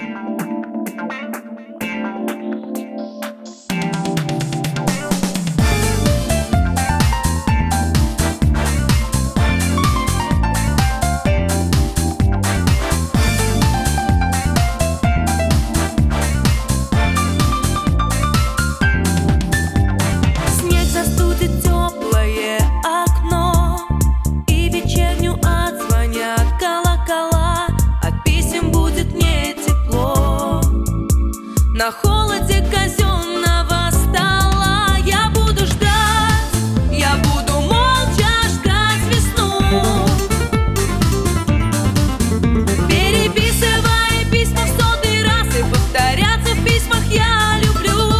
На холоде казенного стола я буду ждать, я буду молча ждать весну, переписывая письма в 100-й раз и повторяться в письмах я люблю.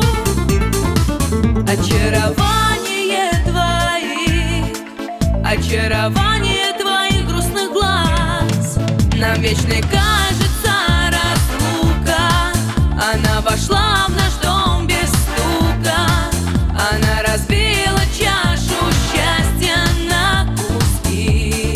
Очарование твоих грустных глаз нам вечной кажется разлука. Она вошла в наш дом без стука, она разбила чашу счастья на куски.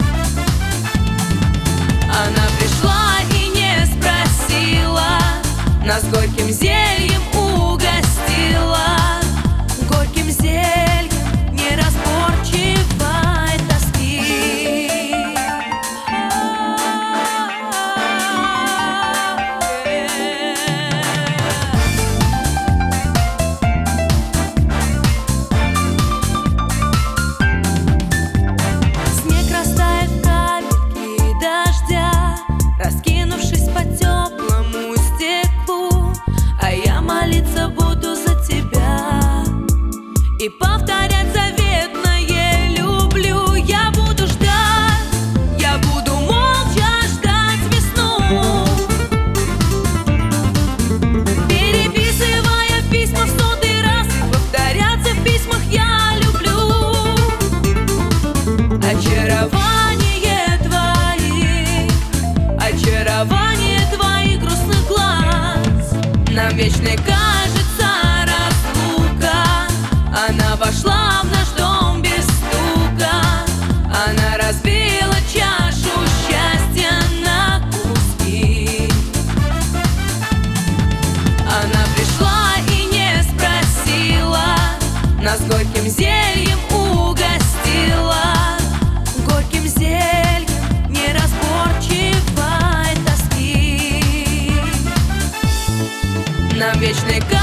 Она пришла и не спросила, нас горьким зельем угостила, горьким зельем неразборчивой тоски. Снег растает в капельки дождя, раскинувшись по теплому стеклу, а я молиться буду за тебя и повторять заветное люблю. Я буду ждать, я буду молча ждать весну, переписывая письма в 100-й раз и повторяться в письмах я люблю. Очарование твоих грустных глаз нам вечной кажется разлука. Она вошла в наш дом без стука, она разбила чашу счастья на куски. Она пришла и не спросила, нас горьким зельем угостила, горьким зельем неразборчивой тоски. Нам вечной